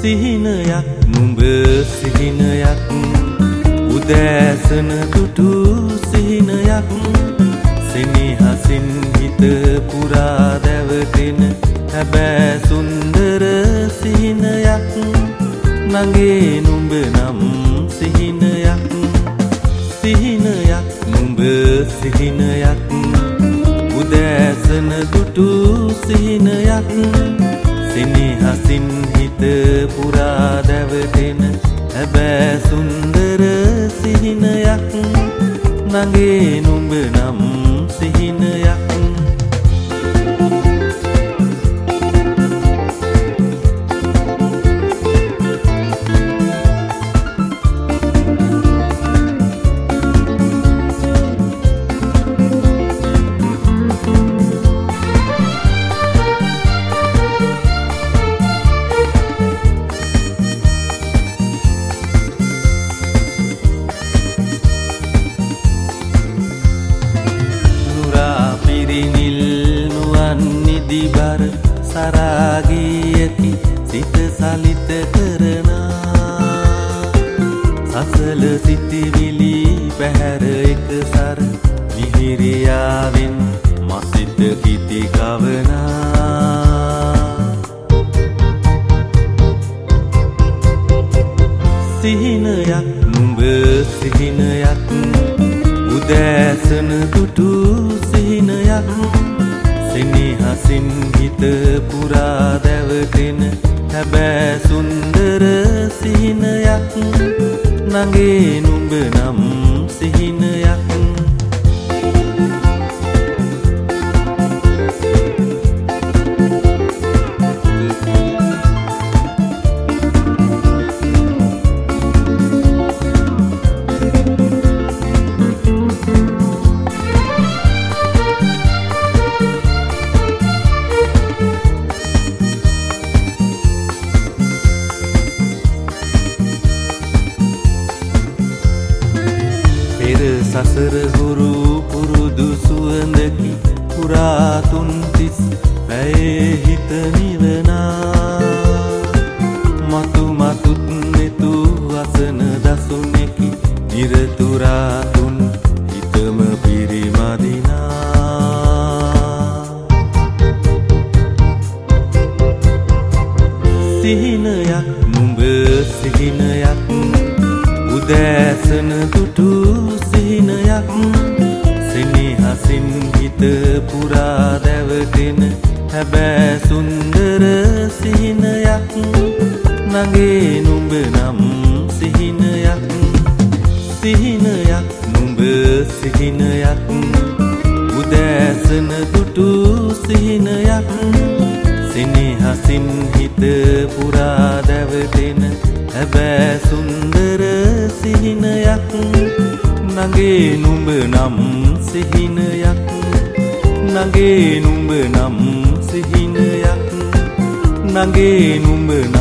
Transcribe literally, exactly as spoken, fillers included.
සිහිනයක් නුඹ සිහිනයක් උදෑසන දුටු සිහිනයක් සෙනෙහසින් හිත පුරා දැවටෙන හැබෑ සුන්දර සිහිනයක් නගේ නුඹ නම් සිහිනයක් සිහිනයක් නුඹ සිහිනයක් උදෑසන දුටු සිහිනයක් සෙනෙහසින් හිත පුරා දැවටෙන හැබෑ සුන්දර සිහිනයක් නගේ නුඹ නම් සිහිනයක් දිබර සරාගියකි සිත සලිත කරනා සසල සිතිවිලි පැහැර එකසර මිහිරියාවෙන් මසිත කිති කවනා සිහිනයක් නුඹ සිහිනයක් උදෑසන දුටු සිහිනයක් සෙනෙහසින් හිත පුරා දැවටෙන හැබෑ සුන්දර සිහිනයක් නගේ නුඹ නම් සිහිනයක් සසර හුරු පුරුදු සුවඳකි පුරාතුන් තිස් පැයේ හිත නිවනා මතු මතුත් නෙතු වසන දසුනෙකි නිරතුරාතුන් හිතම පිරිමදිනා සිහිනයක් නුඹ සිහිනයක් උදෑසන දුටු සිහිනයක් සෙනෙහසින් හිත පුරා දැවටෙන හැබෑ සුන්දර සිහිනයක් නගේ නුඹ නම් සිහිනයක් සිහිනයක් නුඹ සිහිනයක් උදෑසන දුටු සිහිනයක් සෙනෙහසින් හිත පුරා දැවටෙන හැබෑ සුන්දර සිහිනයක් නගේ නුඹ නම් සිහිනයක් නගේ නුඹ නම් සිහිනයක් නගේ නුඹ